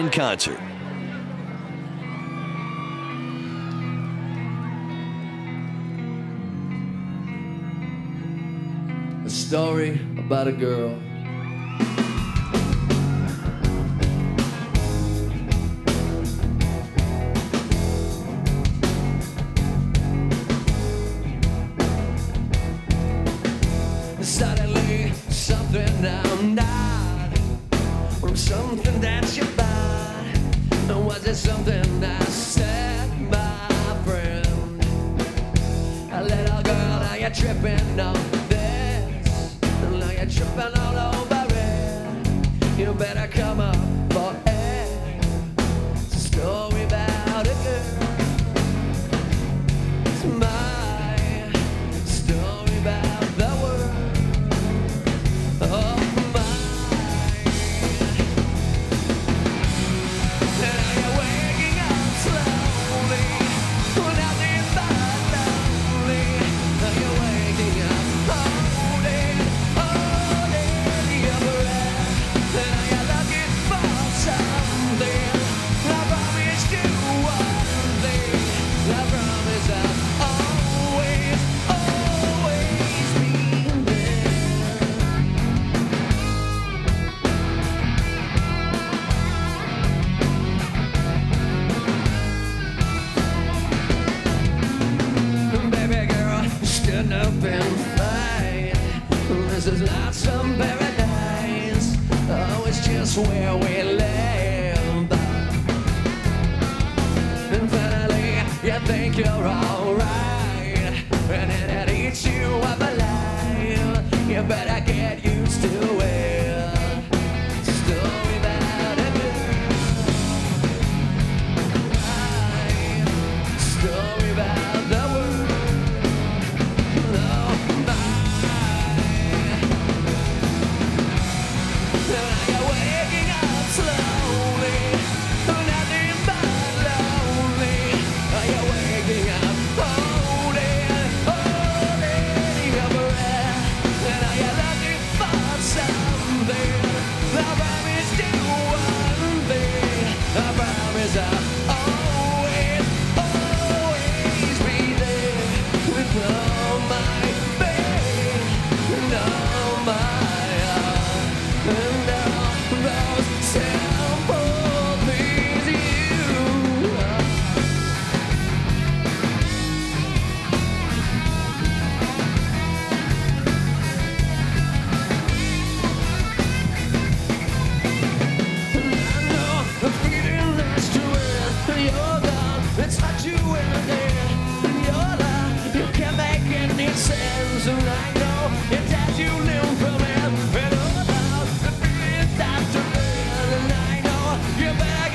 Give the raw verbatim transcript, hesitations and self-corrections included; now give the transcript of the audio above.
concert. A story about a girl. Suddenly, something I'm not, or something that you bought. Or was it something I said, my friend? A little girl, now you're tripping on this. Now you're tripping all over it. You better come up for it. It's a story about a girl. It's my story about the world. Oh my. And now you're waking up slowly. Nothing but lonely. Now you're waking up holding, holding your breath. And now you're looking for something. I promise you one thing. I promise I'll always, always be there. Baby girl, stand up and fight. This is not some paradise. Oh, it's just where we live. And finally, you think you're alright. And then it eats you up alive. You better get used to it. Story about a girl. Story about the world. Oh my. Now you're waking up slowly. Nothing but lonely. Now you're waking up holding, holding your breath. And now you're looking for something. I promise you one thing. I promise I'll always, always be there with all my faith and all my heart and all those simple things you are. I know the feeling that's true when you're gone. It's hard to endure. In your life, you can't make any sense. And I know it's as you live from it. And all about the feeling that's true. And I know you better